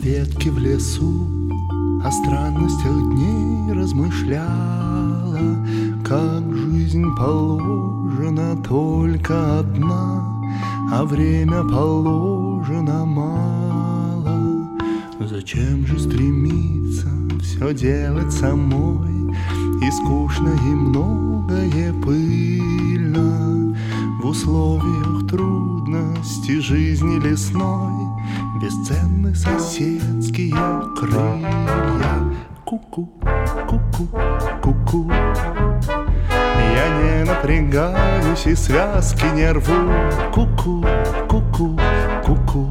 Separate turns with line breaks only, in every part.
ветки в лесу о странностях дней размышляла, как жизнь положена только одна, а время положено мало. Зачем же стремиться все делать самой, и скучно, и многое пыльно? В условиях трудности жизни лесной бесценны соседские крылья. Ку-ку, ку-ку, ку-ку. Я не напрягаюсь и связки не рву. Ку-ку, ку-ку, ку-ку.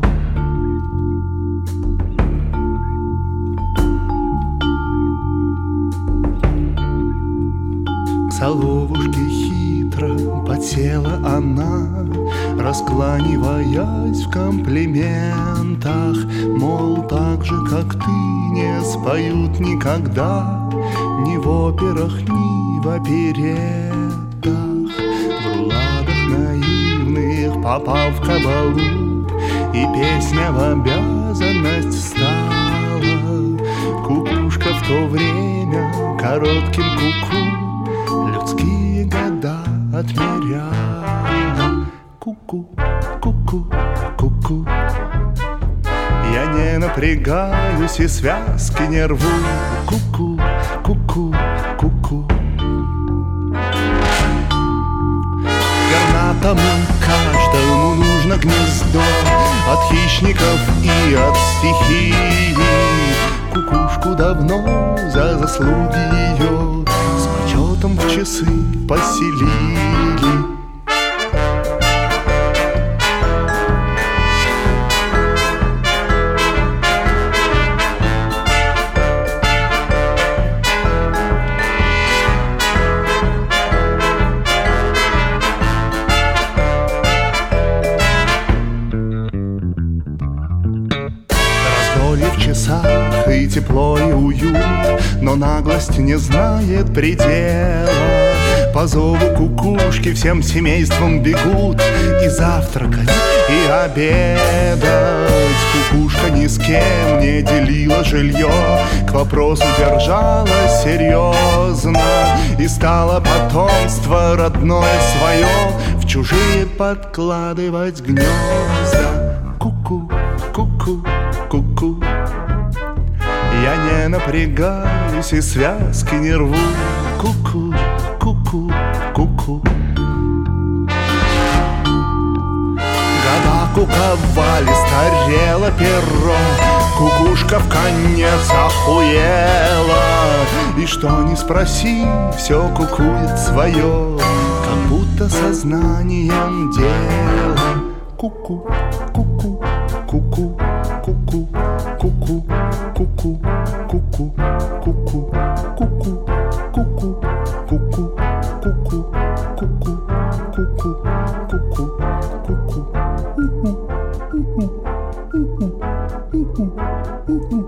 К соловушке хитро подсела она, раскланиваясь в комплиментах, мол, так же, как ты, не споют никогда ни в операх, ни в оперетах. В руладах наивных попал в кабалу, и песня в обязанность стала. Кукушка в то время коротким куку людские года отмеряла. Ку-ку, ку-ку, ку-ку. Я не напрягаюсь и связки не рву. Ку-ку, ку-ку, ку-ку. Пернатому каждому нужно гнездо от хищников и от стихии. Кукушку давно за заслуги ее с почетом в часы поселили. В часах и тепло, и уют, но наглость не знает предела. По зову кукушки всем семейством бегут и завтракать, и обедать. Кукушка ни с кем не делила жилье, к вопросу держалась серьезно, и стало потомство родное свое в чужие подкладывать гнезда. Ку-ку, ку-ку, ку-ку. Я не напрягаюсь и связки не рву. Ку-ку, ку-ку, ку-ку. Года куковали, старело перо, кукушка в конец охуела. И что ни спроси, все кукует свое, как будто сознанием дела. Ку-ку, ку-ку, ку-ку, ку-ку, ку-ку, ку-ку, ку-ку, ку-ку, ку-ку, ку-ку, ку-ку, ку-ку, ку-ку, ку-ку, ку-ку, ку-ку, ку-ку.